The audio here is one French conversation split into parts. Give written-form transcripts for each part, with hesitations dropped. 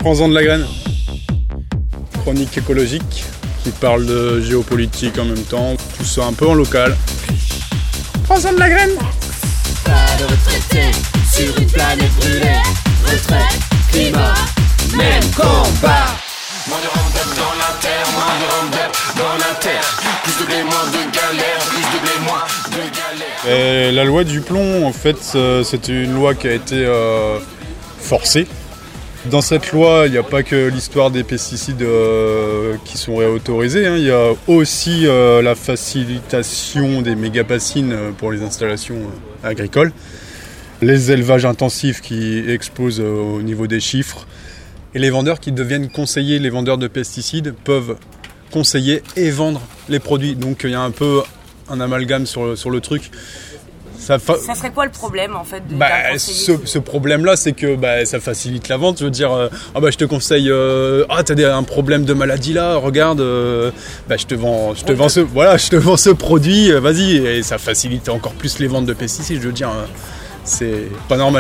Prends-en de la graine. Chronique écologique qui parle de géopolitique en même temps, tout ça un peu en local. Prends-en de la graine. Pas de retraité sur une planète brûlée. Retraite, climat, même combat. Moins de Roundup dans la terre, moins de Roundup dans la terre. Plus de blé, moins de galère, plus de blé, moins de galère. Et la loi du plomb, en fait, c'était une loi qui a été forcée. Dans cette loi, il n'y a pas que l'histoire des pesticides qui sont réautorisés. Il y a aussi la facilitation des méga-bassines pour les installations agricoles. Les élevages intensifs qui explosent au niveau des chiffres. Et les vendeurs qui deviennent conseillers, les vendeurs de pesticides peuvent conseiller et vendre les produits. Donc il y a un peu un amalgame sur le truc. Ça serait quoi le problème en fait ce problème-là, c'est que ça facilite la vente. Je veux dire, je te conseille, t'as un problème de maladie là, regarde, je te vends ce produit, vas-y, et ça facilite encore plus les ventes de pesticides. Je veux dire, c'est pas normal.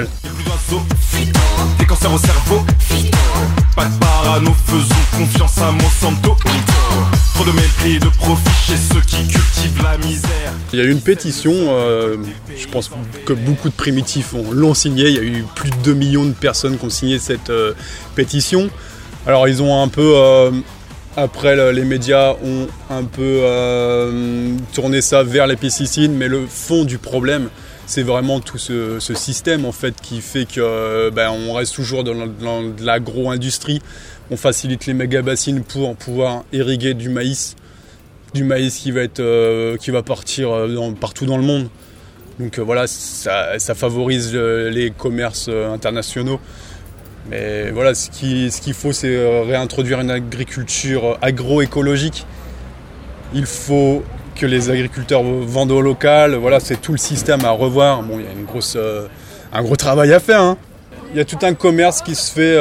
Des cancers au cerveau. Pas de parano, faisons confiance à Monsanto. Trop de mépris, de profit chez ceux qui cultivent la misère. Il y a eu une pétition, je pense que beaucoup de primitifs l'ont signée. Il y a eu plus de 2 millions de personnes qui ont signé cette pétition. Alors ils ont un peu, après les médias ont un peu tourné ça vers les pesticides, mais le fond du problème, c'est vraiment tout ce système en fait qui fait que on reste toujours dans de l'agro-industrie. On facilite les méga-bassines pour pouvoir irriguer du maïs qui va partir partout dans le monde. Donc ça favorise les commerces internationaux. Mais voilà, ce qu'il faut, c'est réintroduire une agriculture agroécologique. Il faut que les agriculteurs vendent au local. Voilà, c'est tout le système à revoir. Bon, il y a un gros travail à faire. Il y a tout un commerce qui se fait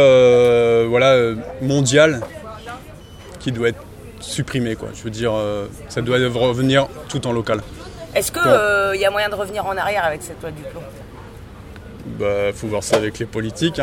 mondial qui doit être supprimé, quoi. Je veux dire, ça doit revenir tout en local. Est-ce qu'il y a moyen de revenir en arrière avec cette loi du plomb ? Faut voir ça avec les politiques.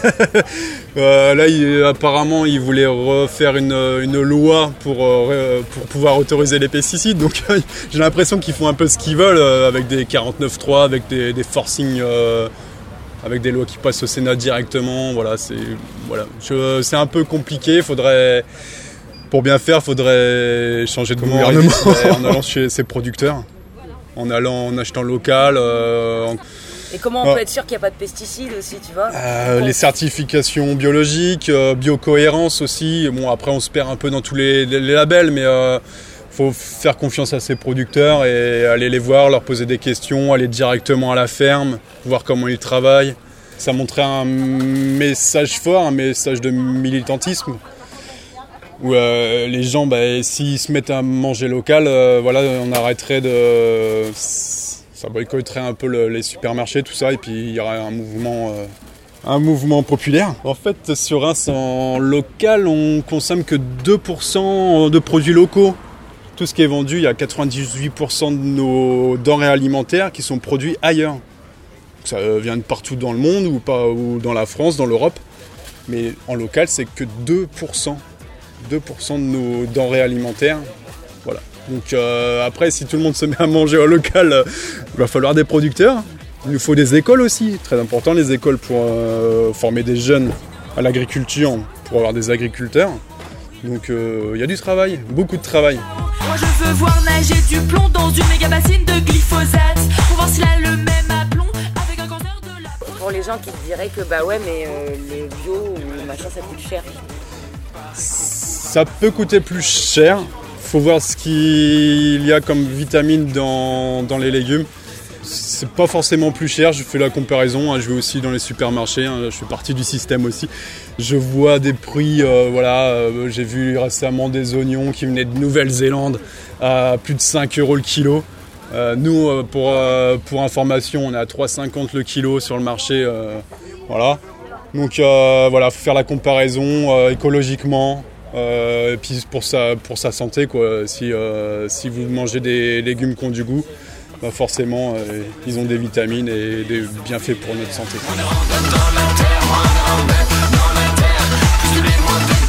Là, apparemment, ils voulaient refaire une loi pour pouvoir autoriser les pesticides. Donc, j'ai l'impression qu'ils font un peu ce qu'ils veulent avec des 49.3, avec des forcings, avec des lois qui passent au Sénat directement. C'est un peu compliqué. Pour bien faire, faudrait changer de gouvernement en allant chez ses producteurs, en achetant local. Et comment on peut être sûr qu'il n'y a pas de pesticides aussi, tu vois ? Les certifications biologiques, biocohérence aussi. Bon, après, on se perd un peu dans tous les labels, mais faut faire confiance à ces producteurs et aller les voir, leur poser des questions, aller directement à la ferme, voir comment ils travaillent. Ça montrait un message fort, un message de militantisme, où les gens, s'ils se mettent à manger local, on arrêterait de... Ça boycotterait un peu les supermarchés, tout ça, et puis il y aurait un mouvement populaire. En fait, sur Reims, en local, on consomme que 2% de produits locaux. Tout ce qui est vendu, il y a 98% de nos denrées alimentaires qui sont produits ailleurs. Ça vient de partout dans le monde, ou dans la France, dans l'Europe. Mais en local, c'est que 2%. 2% de nos denrées alimentaires. Voilà. Donc après, si tout le monde se met à manger au local, il va falloir des producteurs. Il nous faut des écoles aussi, très important les écoles pour former des jeunes à l'agriculture, pour avoir des agriculteurs. Donc il y a du travail, beaucoup de travail. Moi je veux voir nager du plomb dans une méga bassine de glyphosate pour voir s'il a le même aplomb avec un cancer de la peau. Pour les gens qui te diraient que le bio ou le machin ça coûte cher. Ça peut coûter plus cher. Faut voir ce qu'il y a comme vitamines dans les légumes. C'est pas forcément plus cher, je fais la comparaison, je vais aussi dans les supermarchés, je fais partie du système aussi. Je vois des prix, j'ai vu récemment des oignons qui venaient de Nouvelle-Zélande à plus de 5 € le kilo. Nous, pour information, on est à 3,50 le kilo sur le marché. Donc faut faire la comparaison écologiquement. Et puis pour sa santé, quoi. Si vous mangez des légumes qui ont du goût, forcément ils ont des vitamines et des bienfaits pour notre santé.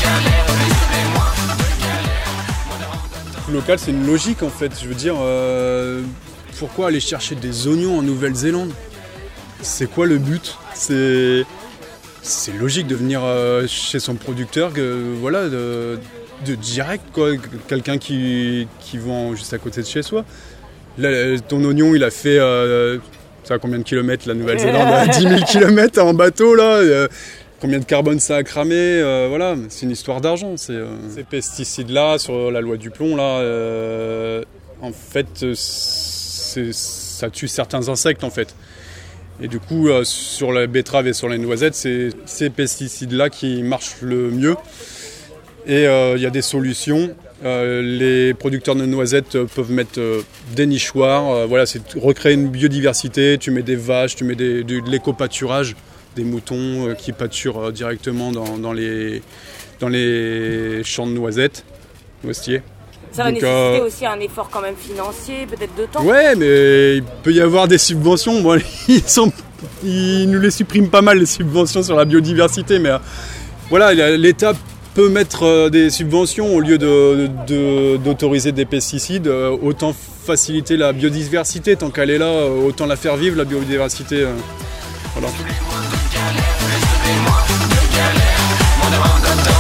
Le local, c'est une logique en fait. Je veux dire, pourquoi aller chercher des oignons en Nouvelle-Zélande ? C'est quoi le but ? C'est logique de venir chez son producteur, de direct, quoi. Quelqu'un qui vend juste à côté de chez soi. Là, ton oignon, il a fait, ça a combien de kilomètres la Nouvelle-Zélande ? 10 000 kilomètres en bateau, là. Combien de carbone ça a cramé, voilà, c'est une histoire d'argent. Ces pesticides-là, sur la loi du plomb, là, en fait, ça tue certains insectes, en fait. Et du coup, sur la betterave et sur les noisettes, c'est ces pesticides-là qui marchent le mieux. Et il y a des solutions. Les producteurs de noisettes peuvent mettre des nichoirs. Voilà, c'est recréer une biodiversité. Tu mets des vaches, tu mets de l'éco-pâturage, des moutons qui pâturent directement dans les champs de noisettes, noisetiers. Ça va nécessiter aussi un effort quand même financier, peut-être de temps. Ouais, mais il peut y avoir des subventions. Bon, ils nous les suppriment pas mal, les subventions sur la biodiversité. Mais voilà, l'État peut mettre des subventions au lieu d'autoriser des pesticides. Autant faciliter la biodiversité. Tant qu'elle est là, autant la faire vivre, la biodiversité. Voilà.